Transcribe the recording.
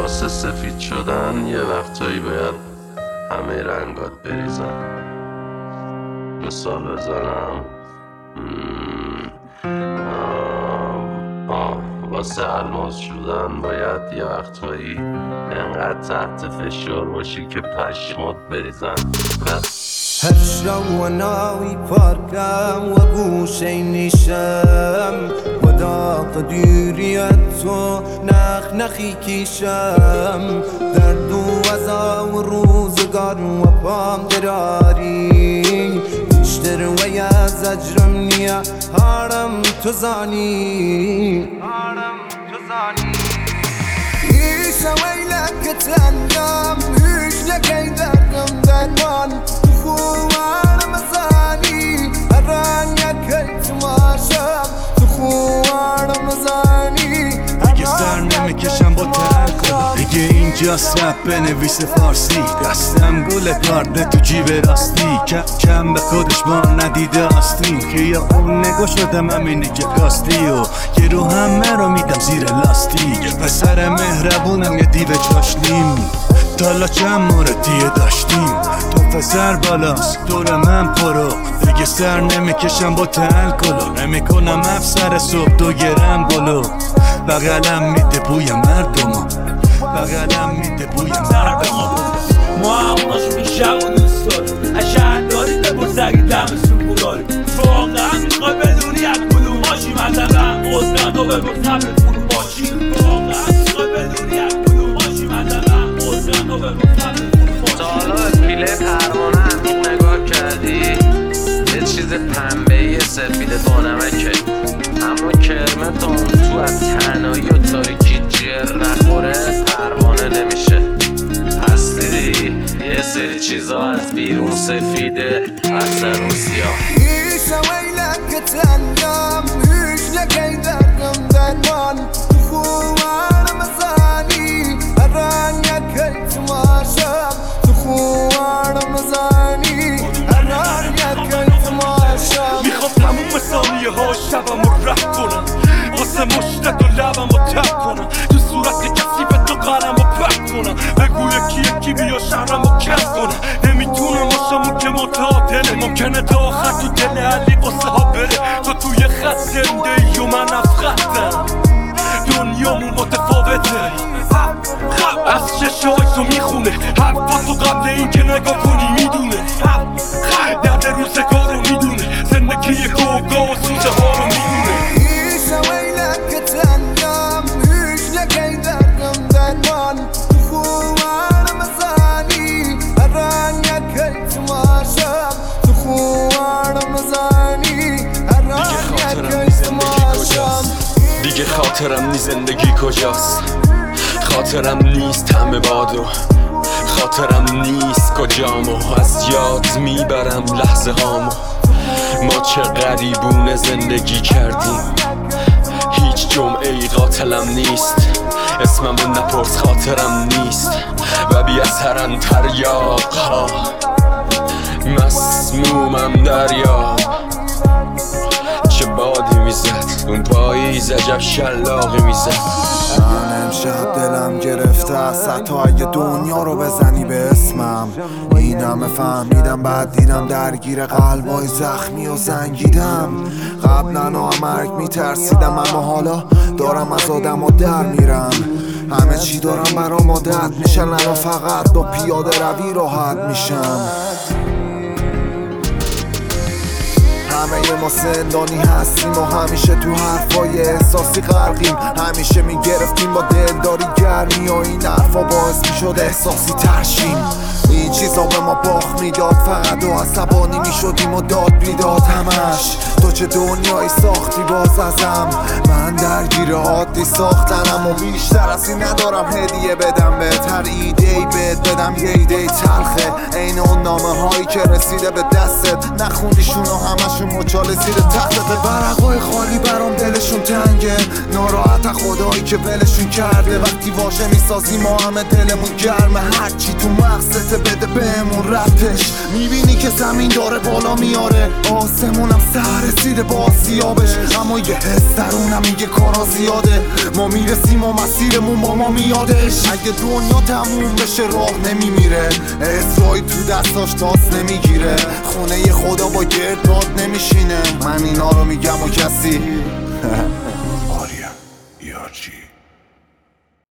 واسه سفید شدن یه وقتایی باید همه رنگات بریزن. مثال بزنم واسه الماس شدن باید یه وقتایی انقدر تحت فشار باشی که پشمات بریزن. هر شو و ناوی پارکم و گوشه نیشم و داغ دیریت و نخی کشم درد و عذا و روزگار و پام دراری بیشتر و یا زجرم نیا هارم تو زانی ایشا ویلک تنم هیچ لکی دردم درمان خوار مزانی هران یکی تماشم تو خوار مزانی دیگه سر نمیکشم با ترک دیگه اینجاست رپ بنویس فارسی دستم گل کارده تو جیب راستی کم به خودش ما ندیده آستین که یا اون نگاه شدم همینه که کاستی و یه رو همه رو میدم زیر لاستیک یه پسر مهربونم یه دیو چاشنیم تالا چند موردیه داشتیم تو پسر بالاست دور من پرو دیگه سر نمیکشم با الکلو نمیکنم افسر صبح 2 گرم گلو بغلم میده بوی مردم بغلم میده بوی مردم ما هموناش میشم و دوست داریم اشهر داری بپرسگی دمشون بوداریم واقعا میخوای بدونی از کدوم باشی مثلا قدرت رو بپرسم فرو باشی واقعا میخوای بدونی از کدوم باشی مثلا قدرت رو بپرسم فرو باشی تا حالا به پیله پروانه عمیق نگاه کردی؟ یه چیز پنبه‌ای سفید بانمکه اما کرمه تا اون تو از تنهایی و تاریکی جر نخوره پروانه نمیشه. پس دیدی یه سری چیزا از بیرون سفیده از درون سیاه. ایشا ویلک تنم هیچ لکی دردم درمان خوار مزانی هران یکی تماشم تو خوار مزانی هران یکی تماشم میخوام تموم ثانیه ها شبم رو رد کنم واسه مشتت و لبم رو تب کنم تو صورت کسی به تو قلم رو پرد کنم بگو یکی بیا شهرم رو کس کنم نمیتونم باشم اون که متعادله ممکنه تا آخر تو دل علی قصه ها بره تو توی خط زنده ای و من افخطم دنیامون متفاوته از چشای تو میخونه حرفا تو قبل این که نگاه کنی میدونه درد روزگار رو میدونه زندگی گوگا و سوزه ها رو میدونه ایشا ویلک تنم هیچ لکی دردم درمان خوار مزانی هران یکی تماشم تو خوار مزانی هران یکی تماشم دیگه خاطرم نی زندگی کجاست خاطرم نیست همه بادو خاطرم نیست کجامو از یاد میبرم لحظه هامو ما چه غریبونه زندگی کردیم هیچ جمعه ای قاتلم نیست اسممو نپرس خاطرم نیست و بی اثرن تریاق ها مسمومم دریا چه بادی میزد اون پاییز عجب شلاقی میزد. من امشب دلم گرفته از حتی اگه دنیا رو بزنی به اسمم این همه فهمیدم بعد دیدم درگیر قلبای زخمی و زنگیدم قبلا مرگ میترسیدم اما حالا دارم از آدم و در میرم همه چی دارم برام عادت میشن الان فقط با پیاده روی راحت میشم همه ما زندانی هستیم و همیشه تو حرفای احساسی غرقیم همیشه میگرفتیم با دلداری گرمی و این حرفا باعث میشد احساسی ترشیم این چیزا به ما باخت میداد فقط و عصبانی میشدیم و داد بیداد همش تو چه دنیایی ساختی باز ازم من درگیر عادی ساختنم و بیشتر از این ندارم هدیه بدم بهتر ایده‌ای بهت بدم یه ایده تلخه عین اون نامه هایی که رسیده به دستت نخوندیشون و همشون مچاله زیر تختت ورقای خالی برام دلشون تنگه ناراحت خدایی که ولشون کرده وقتی واژه میسازی ما همه دلمون گرمه هرچی تو مغزت بده بهمون ربطش میبینی که زمین داره بالا میاره آسمونم سره رسیده با آسیابش، اما یه حس درونم میگه کارا زیاده. ما میرسیم و مسیرمون با ما میادش. اگه دنیا تموم بشه راه نمیمیره، اسرائیل تو دستاش تاس نمیگیره، خونه خدا با گرداد نمیشینه. من اینا رو میگم و کسی آریا یارچی